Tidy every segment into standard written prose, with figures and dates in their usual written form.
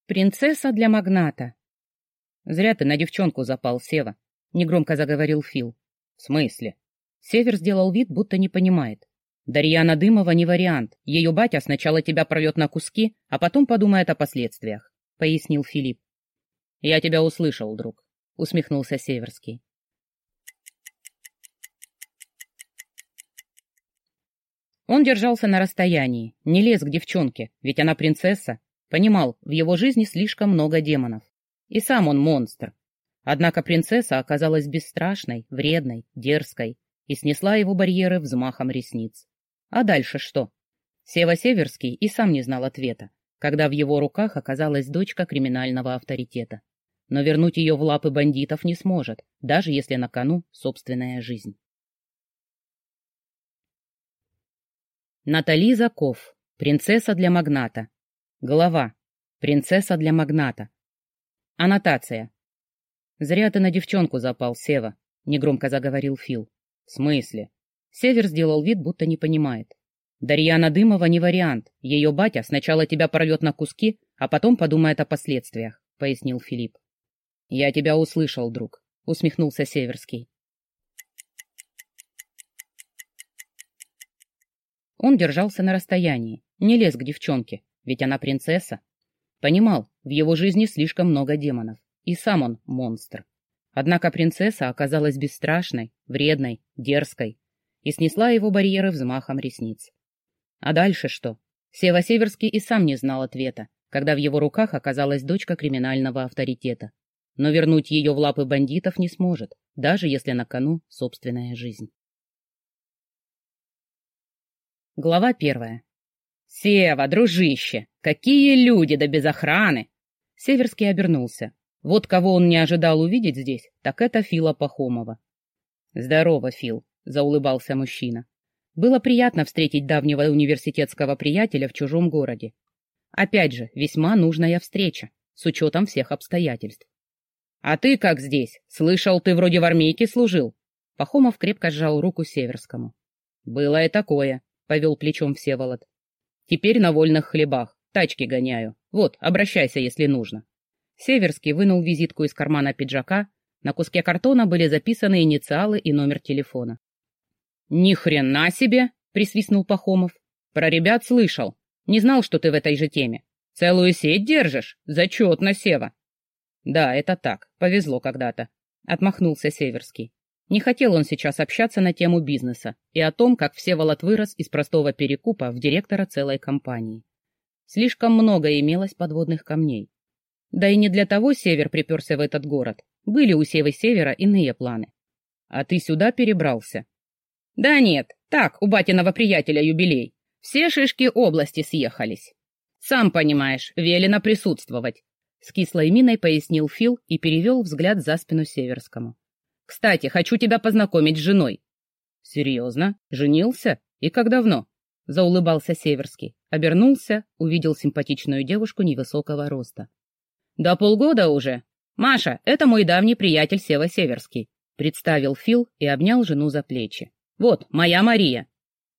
Принцесса для магната. Зря ты на девчонку запал, Сева, негромко заговорил Фил. В смысле? Север сделал вид, будто не понимает. Дарьяна Дымова не вариант. Ее батя сначала тебя порвет на куски, а потом подумает о последствиях, пояснил Филипп. Я тебя услышал, друг, усмехнулся Северский. Он держался на расстоянии, не лез к девчонке, ведь она принцесса. Понимал, в его жизни слишком много демонов. И сам он монстр. Однако принцесса оказалась бесстрашной, вредной, дерзкой и снесла его барьеры взмахом ресниц. А дальше что? Сева Северский и сам не знал ответа, когда в его руках оказалась дочка криминального авторитета. Но вернуть ее в лапы бандитов не сможет, даже если на кону собственная жизнь. Натали Заков. Принцесса для магната. Глава. Принцесса для магната. Аннотация. Зря ты на девчонку запал, Сева, негромко заговорил Фил. В смысле? Север сделал вид, будто не понимает. Дарьяна Дымова не вариант. Ее батя сначала тебя порвет на куски, а потом подумает о последствиях, пояснил Филипп. Я тебя услышал, друг, усмехнулся Северский. Он держался на расстоянии, не лез к девчонке, ведь она принцесса. Понимал, в его жизни слишком много демонов, и сам он монстр. Однако принцесса оказалась бесстрашной, вредной, дерзкой и снесла его барьеры взмахом ресниц. А дальше что? Сева Северский и сам не знал ответа, когда в его руках оказалась дочка криминального авторитета. Но вернуть ее в лапы бандитов не сможет, даже если на кону собственная жизнь. Глава 1. «Сева, дружище, какие люди, да без охраны!» Северский обернулся. Вот кого он не ожидал увидеть здесь, так это Фила Пахомова. «Здорово, Фил», — заулыбался мужчина. Было приятно встретить давнего университетского приятеля в чужом городе. Опять же, весьма нужная встреча, с учетом всех обстоятельств. «А ты как здесь? Слышал, ты вроде в армейке служил?» Пахомов крепко сжал руку Северскому. «Было и такое», — повел плечом Всеволод. «Теперь на вольных хлебах, тачки гоняю. Вот, обращайся, если нужно». Северский вынул визитку из кармана пиджака, на куске картона были записаны инициалы и номер телефона. «Ни хрена себе!» — присвистнул Пахомов. «Про ребят слышал. Не знал, что ты в этой же теме. Целую сеть держишь? Зачетно, Сева!» «Да, это так. Повезло когда-то», — отмахнулся Северский. Не хотел он сейчас общаться на тему бизнеса и о том, как Всеволод вырос из простого перекупа в директора целой компании. Слишком много имелось подводных камней. Да и не для того Север приперся в этот город. Были у Севы Севера иные планы. А ты сюда перебрался? Да нет, так, у батиного приятеля юбилей. Все шишки области съехались. Сам понимаешь, велено присутствовать. С кислой миной пояснил Фил и перевел взгляд за спину Северскому. Кстати, хочу тебя познакомить с женой. Серьезно? Женился? И как давно? Заулыбался Северский. Обернулся, увидел симпатичную девушку невысокого роста. Да полгода уже. Маша, это мой давний приятель Сева Северский. Представил Фил и обнял жену за плечи. Вот, моя Мария.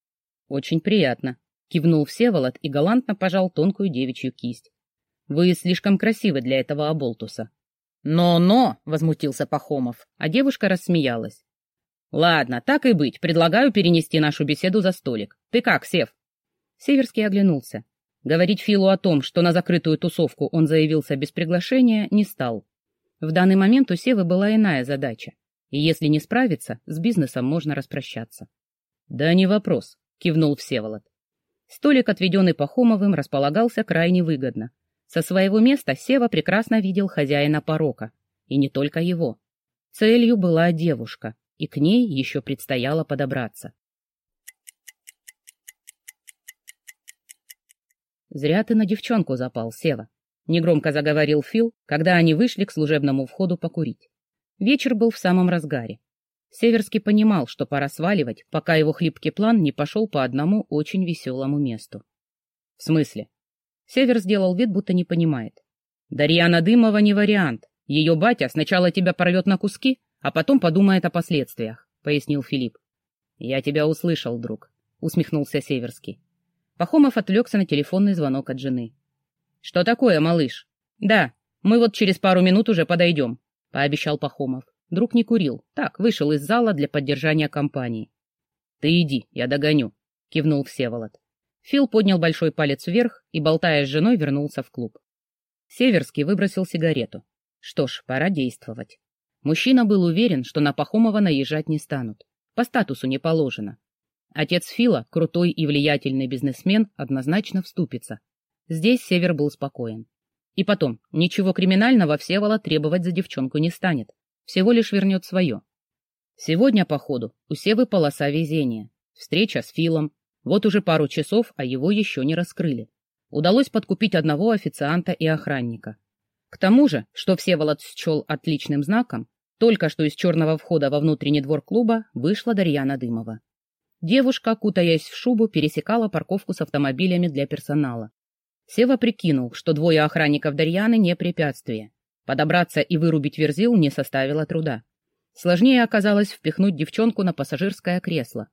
Очень приятно. Кивнул Всеволод и галантно пожал тонкую девичью кисть. Вы слишком красивы для этого оболтуса. «Но!» — возмутился Пахомов, а девушка рассмеялась. «Ладно, так и быть, предлагаю перенести нашу беседу за столик. Ты как, Сев?» Северский оглянулся. Говорить Филу о том, что на закрытую тусовку он заявился без приглашения, не стал. В данный момент у Севы была иная задача, и если не справиться, с бизнесом можно распрощаться. «Да не вопрос», — кивнул Всеволод. Столик, отведенный Пахомовым, располагался крайне выгодно. Со своего места Сева прекрасно видел хозяина порока, и не только его. Целью была девушка, и к ней еще предстояло подобраться. «Зря ты на девчонку запал, Сева», — негромко заговорил Фил, когда они вышли к служебному входу покурить. Вечер был в самом разгаре. Северский понимал, что пора сваливать, пока его хлипкий план не пошел по одному очень веселому месту. «В смысле?» Север сделал вид, будто не понимает. «Дарьяна Дымова не вариант. Ее батя сначала тебя порвет на куски, а потом подумает о последствиях», — пояснил Филипп. «Я тебя услышал, друг», — усмехнулся Северский. Пахомов отвлекся на телефонный звонок от жены. «Что такое, малыш?» Да, мы вот через пару минут уже подойдем, пообещал Пахомов. Друг не курил, так, вышел из зала для поддержания компании. Ты иди, я догоню, кивнул Всеволод. Фил поднял большой палец вверх и, болтая с женой, вернулся в клуб. Северский выбросил сигарету. Что ж, пора действовать. Мужчина был уверен, что на Пахомова наезжать не станут. По статусу не положено. Отец Фила, крутой и влиятельный бизнесмен, однозначно вступится. Здесь Север был спокоен. И потом, ничего криминального Всеволод требовать за девчонку не станет. Всего лишь вернет свое. Сегодня, походу, у Севы полоса везения. Встреча с Филом. Вот уже пару часов, а его еще не раскрыли. Удалось подкупить одного официанта и охранника. К тому же, что Всеволод счел отличным знаком, только что из черного входа во внутренний двор клуба вышла Дарьяна Дымова. Девушка, кутаясь в шубу, пересекала парковку с автомобилями для персонала. Сева прикинул, что двое охранников Дарьяны не препятствие. Подобраться и вырубить Верзил не составило труда. Сложнее оказалось впихнуть девчонку на пассажирское кресло.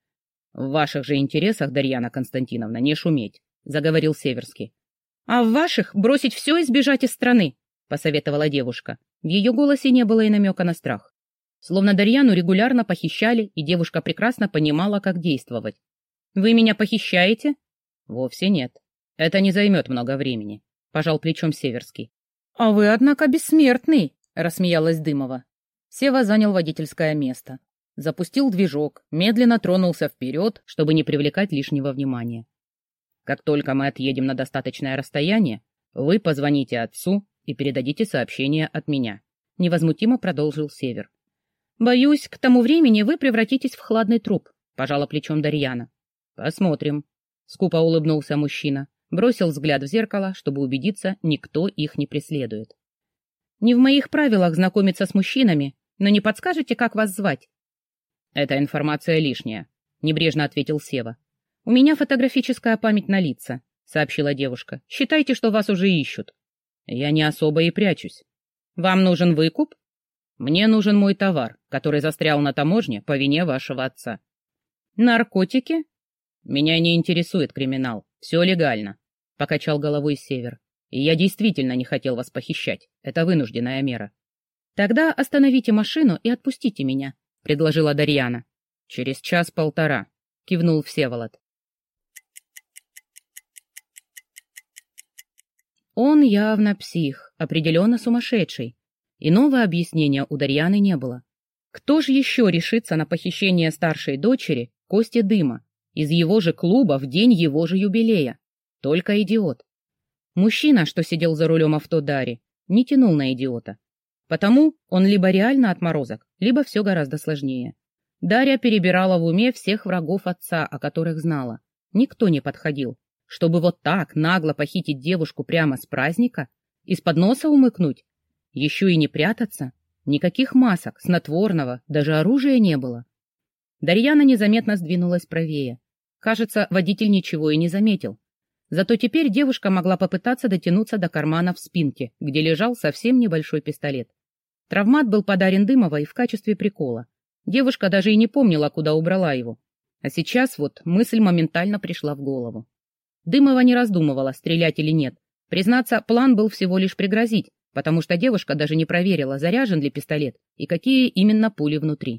«В ваших же интересах, Дарьяна Константиновна, не шуметь», — заговорил Северский. «А в ваших бросить все и сбежать из страны», — посоветовала девушка. В ее голосе не было и намека на страх. Словно Дарьяну регулярно похищали, и девушка прекрасно понимала, как действовать. «Вы меня похищаете?» «Вовсе нет. Это не займет много времени», — пожал плечом Северский. «А вы, однако, бессмертный», — рассмеялась Дымова. Сева занял водительское место. Запустил движок, медленно тронулся вперед, чтобы не привлекать лишнего внимания. «Как только мы отъедем на достаточное расстояние, вы позвоните отцу и передадите сообщение от меня», — невозмутимо продолжил Север. «Боюсь, к тому времени вы превратитесь в хладный труп», — пожала плечом Дарьяна. «Посмотрим», — скупо улыбнулся мужчина, бросил взгляд в зеркало, чтобы убедиться, никто их не преследует. «Не в моих правилах знакомиться с мужчинами, но не подскажете, как вас звать?» «Эта информация лишняя», — небрежно ответил Сева. «У меня фотографическая память на лица», — сообщила девушка. «Считайте, что вас уже ищут». «Я не особо и прячусь». «Вам нужен выкуп?» «Мне нужен мой товар, который застрял на таможне по вине вашего отца». «Наркотики?» «Меня не интересует криминал. Все легально», — покачал головой Север. «И я действительно не хотел вас похищать. Это вынужденная мера». «Тогда остановите машину и отпустите меня», — предложила Дарьяна. «Через час-полтора», — кивнул Всеволод. Он явно псих, определенно сумасшедший. Иного объяснения у Дарьяны не было. Кто же еще решится на похищение старшей дочери Кости Дыма из его же клуба в день его же юбилея? Только идиот. Мужчина, что сидел за рулем авто Дарьи, не тянул на идиота. Потому он либо реально отморозок, либо все гораздо сложнее. Дарья перебирала в уме всех врагов отца, о которых знала. Никто не подходил. Чтобы вот так нагло похитить девушку прямо с праздника? Из-под носа умыкнуть? Еще и не прятаться? Никаких масок, снотворного, даже оружия не было. Дарьяна незаметно сдвинулась правее. Кажется, водитель ничего и не заметил. Зато теперь девушка могла попытаться дотянуться до кармана в спинке, где лежал совсем небольшой пистолет. Травмат был подарен Дымовой в качестве прикола. Девушка даже и не помнила, куда убрала его. А сейчас вот мысль моментально пришла в голову. Дымова не раздумывала, стрелять или нет. Признаться, план был всего лишь пригрозить, потому что девушка даже не проверила, заряжен ли пистолет и какие именно пули внутри.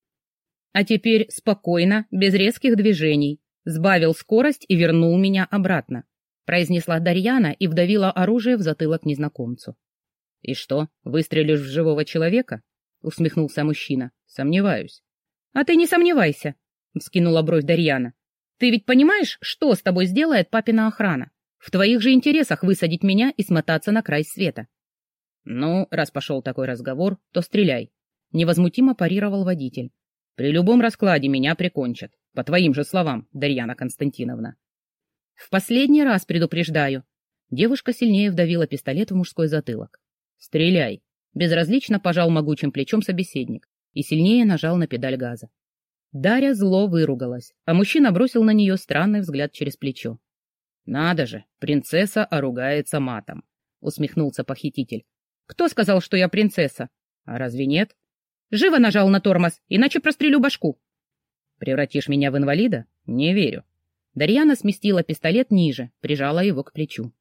А теперь спокойно, без резких движений. Сбавил скорость и вернул меня обратно, произнесла Дарьяна и вдавила оружие в затылок незнакомцу. «И что, выстрелишь в живого человека?» — усмехнулся мужчина. «Сомневаюсь». «А ты не сомневайся», — вскинула бровь Дарьяна. «Ты ведь понимаешь, что с тобой сделает папина охрана? В твоих же интересах высадить меня и смотаться на край света». «Ну, раз пошел такой разговор, то стреляй», — невозмутимо парировал водитель. «При любом раскладе меня прикончат. По твоим же словам, Дарьяна Константиновна». «В последний раз предупреждаю». Девушка сильнее вдавила пистолет в мужской затылок. «Стреляй», — безразлично пожал могучим плечом собеседник и сильнее нажал на педаль газа. Дарья зло выругалась, а мужчина бросил на нее странный взгляд через плечо. «Надо же, принцесса ругается матом», — усмехнулся похититель. «Кто сказал, что я принцесса? А разве нет? Живо нажал на тормоз, иначе прострелю башку». «Превратишь меня в инвалида? Не верю». Дарьяна сместила пистолет ниже, прижала его к плечу.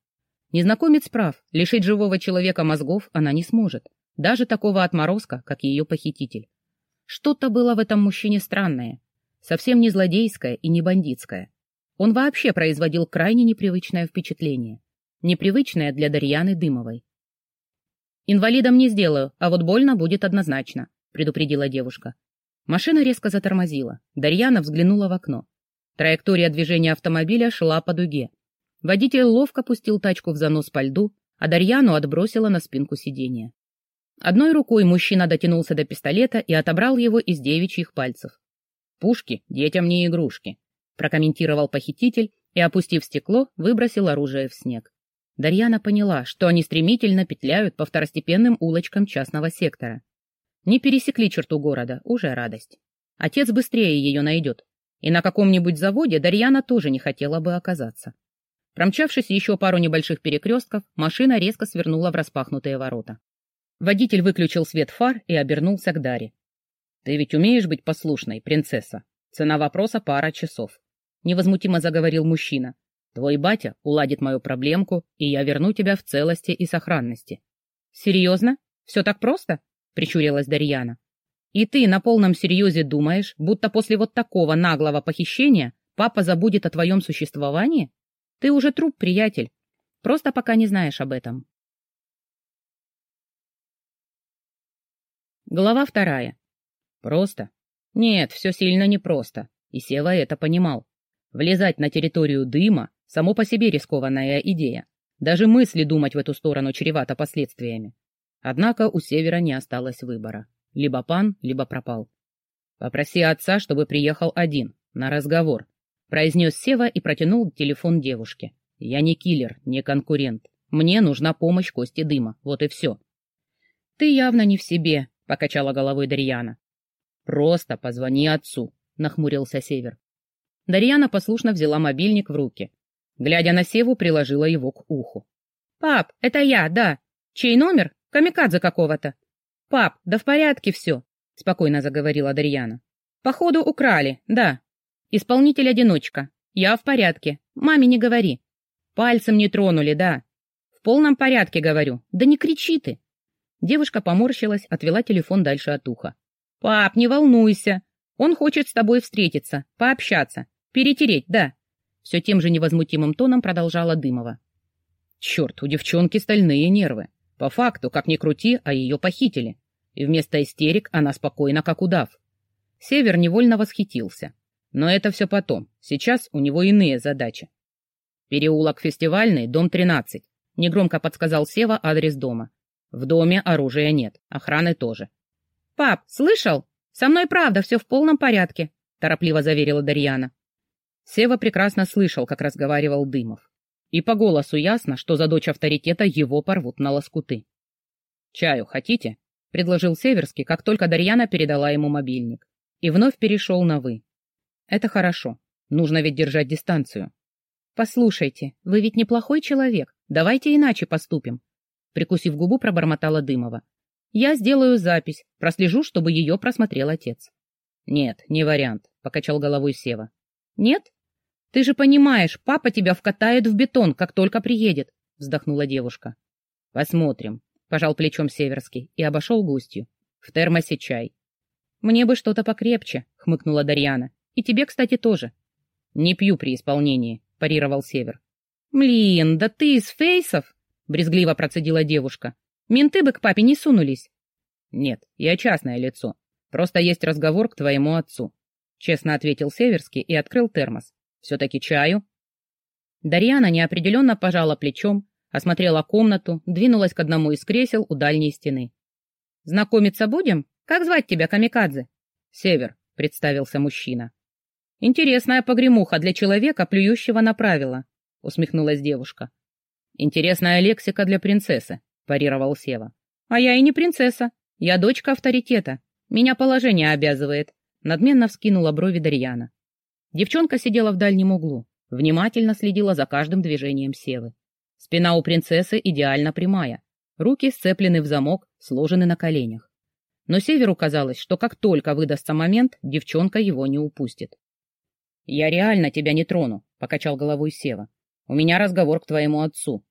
Незнакомец прав, лишить живого человека мозгов она не сможет, даже такого отморозка, как ее похититель. Что-то было в этом мужчине странное, совсем не злодейское и не бандитское. Он вообще производил крайне непривычное впечатление, непривычное для Дарьяны Дымовой. «Инвалидом не сделаю, а вот больно будет однозначно», — предупредила девушка. Машина резко затормозила. Дарьяна взглянула в окно. Траектория движения автомобиля шла по дуге. Водитель ловко пустил тачку в занос по льду, а Дарьяну отбросила на спинку сиденья. Одной рукой мужчина дотянулся до пистолета и отобрал его из девичьих пальцев. «Пушки детям не игрушки», — прокомментировал похититель и, опустив стекло, выбросил оружие в снег. Дарьяна поняла, что они стремительно петляют по второстепенным улочкам частного сектора. Не пересекли черту города, уже радость. Отец быстрее ее найдет. И на каком-нибудь заводе Дарьяна тоже не хотела бы оказаться. Промчавшись еще пару небольших перекрестков, машина резко свернула в распахнутые ворота. Водитель выключил свет фар и обернулся к Даре. «Ты ведь умеешь быть послушной, принцесса? Цена вопроса — пара часов», — невозмутимо заговорил мужчина. «Твой батя уладит мою проблемку, и я верну тебя в целости и сохранности». «Серьезно? Все так просто?» — прищурилась Дарьяна. «И ты на полном серьезе думаешь, будто после вот такого наглого похищения папа забудет о твоем существовании? Ты уже труп, приятель. Просто пока не знаешь об этом». Глава 2. Просто? Нет, все сильно непросто, и Сева это понимал. Влезать на территорию дыма — само по себе рискованная идея. Даже мысли думать в эту сторону чревато последствиями. Однако у Севера не осталось выбора. Либо пан, либо пропал. «Попроси отца, чтобы приехал один, на разговор», — произнес Сева и протянул телефон девушке. «Я не киллер, не конкурент. Мне нужна помощь Кости Дыма, вот и все». «Ты явно не в себе», — покачала головой Дарьяна. «Просто позвони отцу», — нахмурился Север. Дарьяна послушно взяла мобильник в руки. Глядя на Севу, приложила его к уху. «Пап, это я, да. Чей номер? Камикадзе какого-то». «Пап, да в порядке все», — спокойно заговорила Дарьяна. «Походу украли, да. Исполнитель-одиночка. Я в порядке. Маме не говори. Пальцем не тронули, да. В полном порядке, говорю. Да не кричи ты». Девушка поморщилась, отвела телефон дальше от уха. «Пап, не волнуйся. Он хочет с тобой встретиться, пообщаться, перетереть, да». Все тем же невозмутимым тоном продолжала Дымова. «Черт, у девчонки стальные нервы. По факту, как ни крути, а ее похитили. И вместо истерик она спокойна, как удав». Север невольно восхитился. Но это все потом. Сейчас у него иные задачи. «Переулок Фестивальный, дом 13», — негромко подсказал Сева адрес дома. «В доме оружия нет, охраны тоже». «Пап, слышал? Со мной правда все в полном порядке», — торопливо заверила Дарьяна. Сева прекрасно слышал, как разговаривал Дымов. И по голосу ясно, что за дочь авторитета его порвут на лоскуты. «Чаю хотите?» — предложил Северский, как только Дарьяна передала ему мобильник. И вновь перешел на «вы». «Это хорошо. Нужно ведь держать дистанцию». «Послушайте, вы ведь неплохой человек. Давайте иначе поступим», — прикусив губу, пробормотала Дымова. «Я сделаю запись, прослежу, чтобы ее просмотрел отец». «Нет, не вариант», — покачал головой Сева. «Нет? Ты же понимаешь, папа тебя вкатает в бетон, как только приедет», — вздохнула девушка. «Посмотрим», — пожал плечом Северский и обошел гостью. «В термосе чай». «Мне бы что-то покрепче», — хмыкнула Дарьяна. «И тебе, кстати, тоже». «Не пью при исполнении», — парировал Север. «Млин, да ты из фейсов?» — брезгливо процедила девушка. «Менты бы к папе не сунулись». «Нет, я частное лицо. Просто есть разговор к твоему отцу», — честно ответил Северский и открыл термос. «Все-таки чаю?» Дарьяна неопределенно пожала плечом, осмотрела комнату, двинулась к одному из кресел у дальней стены. «Знакомиться будем? Как звать тебя, камикадзе?» «Север», — представился мужчина. «Интересная погремуха для человека, плюющего на правила», — усмехнулась девушка. «Интересная лексика для принцессы», — парировал Сева. «А я и не принцесса. Я дочка авторитета. Меня положение обязывает», — надменно вскинула брови Дарьяна. Девчонка сидела в дальнем углу, внимательно следила за каждым движением Севы. Спина у принцессы идеально прямая, руки сцеплены в замок, сложены на коленях. Но Северу казалось, что как только выдастся момент, девчонка его не упустит. «Я реально тебя не трону», — покачал головой Сева. «У меня разговор к твоему отцу».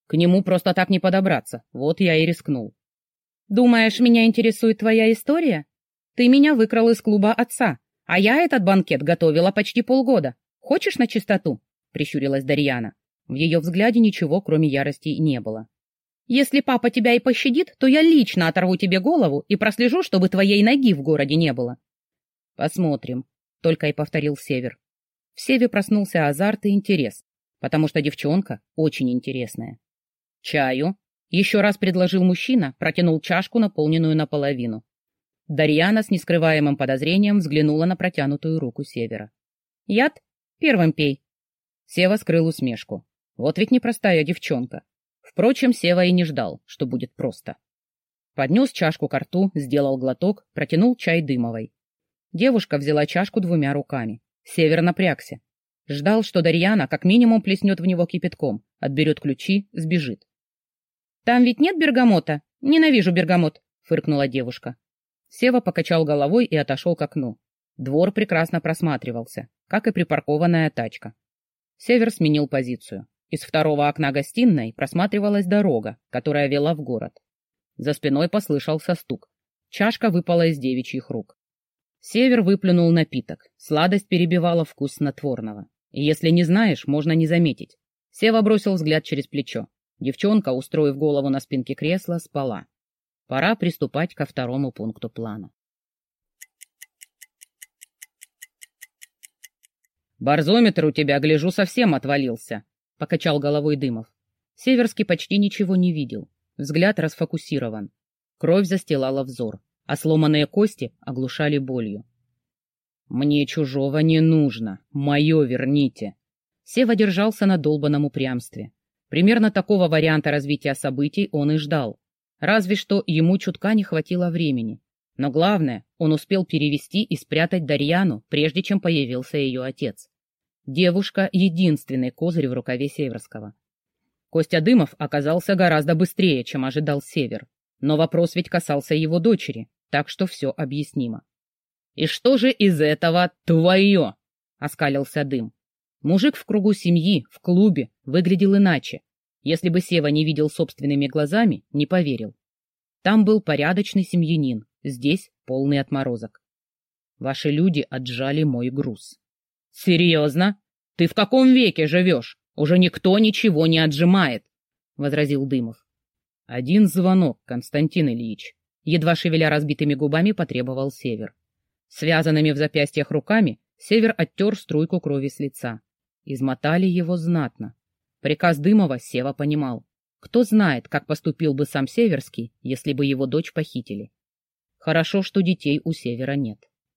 К нему просто так не подобраться, вот я и рискнул. Думаешь, меня интересует твоя история? Ты меня выкрал из клуба отца, а я этот банкет готовила почти полгода. Хочешь на чистоту? Прищурилась Дарьяна. В ее взгляде ничего, кроме ярости, не было. Если папа тебя и пощадит, то я лично оторву тебе голову и прослежу, чтобы твоей ноги в городе не было. Посмотрим, только и повторил Север. В Севе проснулся азарт и интерес, потому что девчонка очень интересная. Чаю? Еще раз предложил мужчина, протянул чашку, наполненную наполовину. Дарьяна с нескрываемым подозрением взглянула на протянутую руку Севера. Яд? Первым пей. Сева скрыл усмешку. Вот ведь непростая девчонка. Впрочем, Сева и не ждал, что будет просто. Поднес чашку ко рту, сделал глоток, протянул чай Дымовой. Девушка взяла чашку двумя руками. Север напрягся. Ждал, что Дарьяна как минимум плеснет в него кипятком, отберет ключи, сбежит. «Там ведь нет бергамота? Ненавижу бергамот», — фыркнула девушка. Сева покачал головой и отошел к окну. Двор прекрасно просматривался, как и припаркованная тачка. Север сменил позицию. Из второго окна гостиной просматривалась дорога, которая вела в город. За спиной послышался стук. Чашка выпала из девичьих рук. Север выплюнул напиток. Сладость перебивала вкус снотворного. И если не знаешь, можно не заметить. Сева бросил взгляд через плечо. Девчонка, устроив голову на спинке кресла, спала. Пора приступать ко второму пункту плана. «Барзометр у тебя, гляжу, совсем отвалился», — покачал головой Дымов. Северский почти ничего не видел. Взгляд расфокусирован. Кровь застилала взор, а сломанные кости оглушали болью. «Мне чужого не нужно. Мое верните». Сева держался на долбанном упрямстве. Примерно такого варианта развития событий он и ждал. Разве что ему чутка не хватило времени. Но главное, он успел перевести и спрятать Дарьяну, прежде чем появился ее отец. Девушка — единственный козырь в рукаве Северского. Костя Дымов оказался гораздо быстрее, чем ожидал Север. Но вопрос ведь касался его дочери, так что все объяснимо. «И что же из этого твое?» — оскалился Дым. Мужик в кругу семьи, в клубе, выглядел иначе. Если бы Сева не видел собственными глазами, не поверил. Там был порядочный семьянин, здесь полный отморозок. Ваши люди отжали мой груз. «Серьезно? Ты в каком веке живешь? Уже никто ничего не отжимает», — возразил Дымов. «Один звонок, Константин Ильич», — едва шевеля разбитыми губами потребовал Север. Связанными в запястьях руками Север оттер струйку крови с лица. Измотали его знатно. Приказ Дымова Сева понимал. Кто знает, как поступил бы сам Северский, если бы его дочь похитили. Хорошо, что детей у Севера нет.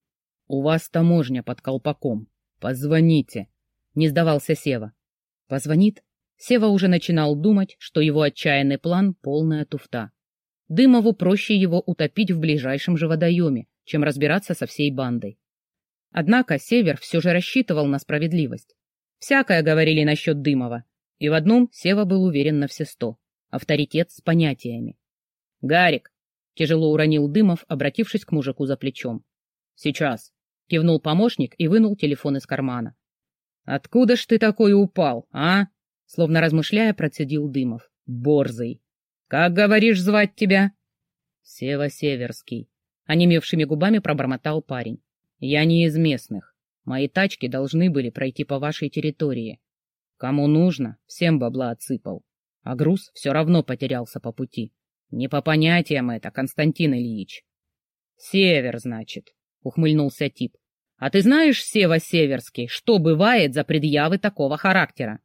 «У вас таможня под колпаком. Позвоните», — не сдавался Сева. Позвонит? Сева уже начинал думать, что его отчаянный план — полная туфта. Дымову проще его утопить в ближайшем же водоеме, чем разбираться со всей бандой. Однако Север все же рассчитывал на справедливость. Всякое говорили насчет Дымова, и в одном Сева был уверен на все 100 — авторитет с понятиями. «Гарик!» — тяжело уронил Дымов, обратившись к мужику за плечом. «Сейчас!» — кивнул помощник и вынул телефон из кармана. «Откуда ж ты такой упал, а?» — словно размышляя, процедил Дымов. «Борзый! Как, говоришь, звать тебя?» «Сева Северский», — онемевшими губами пробормотал парень. «Я не из местных. Мои тачки должны были пройти по вашей территории. Кому нужно, всем бабла отсыпал. А груз все равно потерялся по пути. Не по понятиям это, Константин Ильич». «Север, значит», — ухмыльнулся тип. «А ты знаешь, Сева Северский, что бывает за предъявы такого характера?»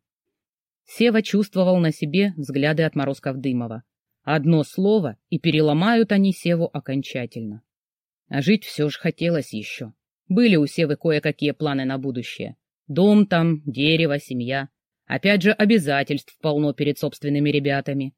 Сева чувствовал на себе взгляды отморозков Дымова. Одно слово, и переломают они Севу окончательно. А жить все же хотелось еще. Были у Севы кое-какие планы на будущее. Дом там, дерево, семья. Опять же, обязательств полно перед собственными ребятами.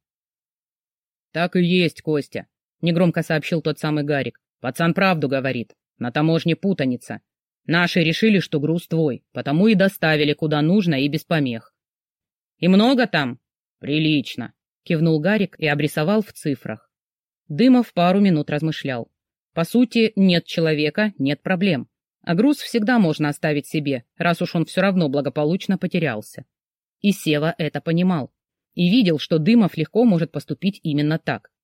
«Так и есть, Костя», — негромко сообщил тот самый Гарик. «Пацан правду говорит. На таможне путаница. Наши решили, что груз твой, потому и доставили куда нужно и без помех». «И много там?» «Прилично», — кивнул Гарик и обрисовал в цифрах. Дымов пару минут размышлял. По сути, нет человека — нет проблем. А груз всегда можно оставить себе, раз уж он все равно благополучно потерялся. И Сева это понимал. и видел, что Дымов легко может поступить именно так.